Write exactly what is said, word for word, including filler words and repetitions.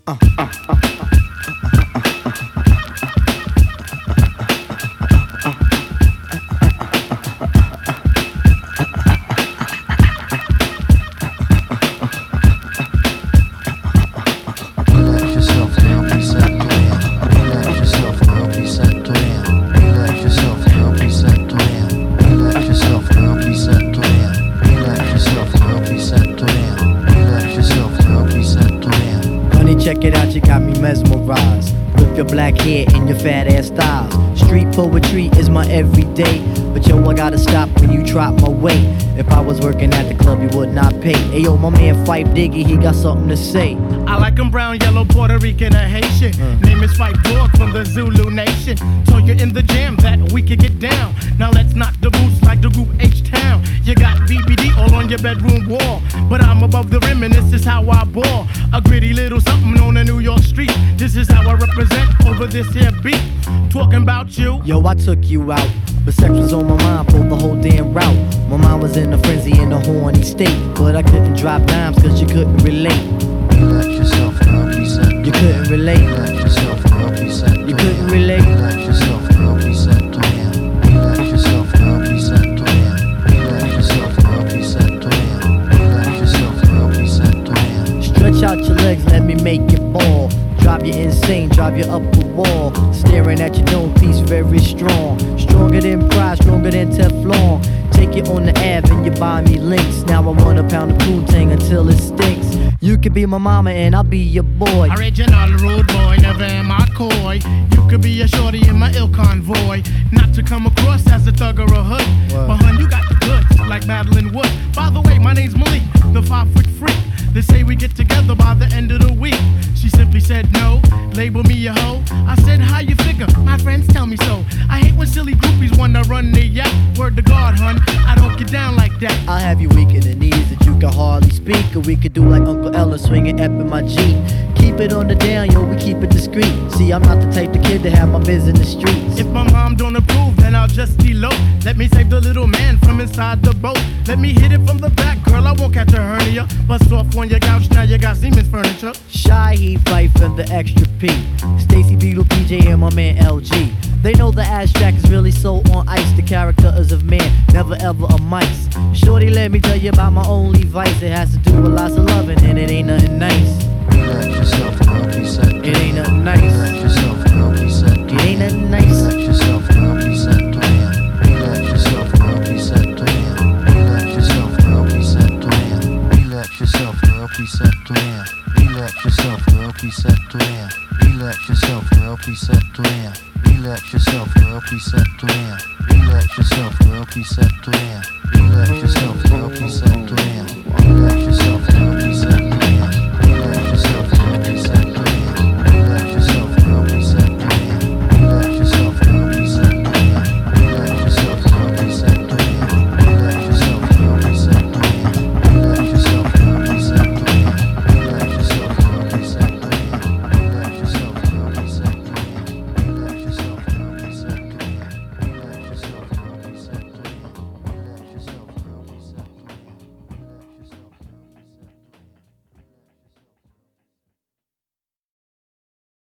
Uh, uh, uh, Relax yourself, girl, be set to him. Relax yourself, girl, be set to him. Relax yourself, girl, be set to him. Relax yourself, girl, be set to him. Relax yourself, girl, be set to him. Relax yourself, girl, be set to him. Honey, check it out, you got me mesmerized with your black hair and your fat ass styles. Street poetry is my everyday, but yo, I gotta stop when you drop my weight. If I was working at the club, you would not pay. Ayo, my man Fife Diggy, he got something to say. I like 'em brown, yellow, Puerto Rican, or Haitian. Mm. Name is Fife Dog from the Zulu Nation. Told you in the jam that we could get down. Now let's knock the boots like the group H-Town. You got B B D all on your bedroom wall, but I'm above the rim and this is how I ball. A gritty little something on a New York street. This is how I represent over this here beat. Talking about you. Yo, I took you out, but sex was on my mind for the whole damn route. My mind was in a frenzy in a horny state, but I couldn't drop dimes cause you couldn't relate. Relax yourself, girl, be set to him. You couldn't relate. Relax yourself, girl, be set to him. You couldn't relate. Relax yourself, girl, be set to him. Relax yourself, girl, be set to him. Relax yourself, girl, be set to him. Relax yourself, girl, be set to him. Stretch out your legs, let me make you ball. Drive you insane, drive you up the wall. Staring at your dome piece, very strong. Stronger than pride, stronger than Teflon. Take you on the Ave and you buy me links. Now I want a pound of Poontang until it stinks. You could be my mama and I'll be your boy. Original rude boy, never am I coy. You could be a shorty in my ill convoy. Not to come across as a thug or a hood, What? but hun, you got the goods, like Madeline Wood. By the way, my name's Malik, the five-foot freak. They say we get together by the end of the week. She simply said no, label me a hoe. I said, how you figure? My friends tell me so. I hate when silly groupies wanna run their yacht. Word to God, hun, I don't get down like that. I'll have you weak in the knees that you can hardly speak. Or we could do like Uncle Ella swinging up in my Jeep. Keep it on the down, yo, we keep it discreet. See, I'm not the type of kid to have my biz in the streets. If my mom don't approve, then I'll just elope. Let me save the little man from inside the boat. Let me hit it from the back, girl, I won't catch a hernia. Bust off on your couch, now you got Siemens furniture. Shy, he Fife and the extra P. Stacy Beetle, P J, and my man L G. They know the ass jack is really so on ice. The character is of man, never ever a mice. Shorty, let me tell you about my only vice. It has to do with lots of loving and it ain't nothing nice. Relax yourself, girl, be set to him. It ain't nothing nice. Relax yourself, girl, be set to him. It ain't nothing nice. Relax yourself, girl, be set to him. Relax yourself, girl, be set to him. Relax yourself, girl, be set to him. Relax yourself, girl, be set to him. Relax yourself, girl, be set to him. Relax yourself, girl, be set to him. Relax yourself, girl, be set to him. Relax yourself, girl, be set to him. Relax yourself, girl, be set to him.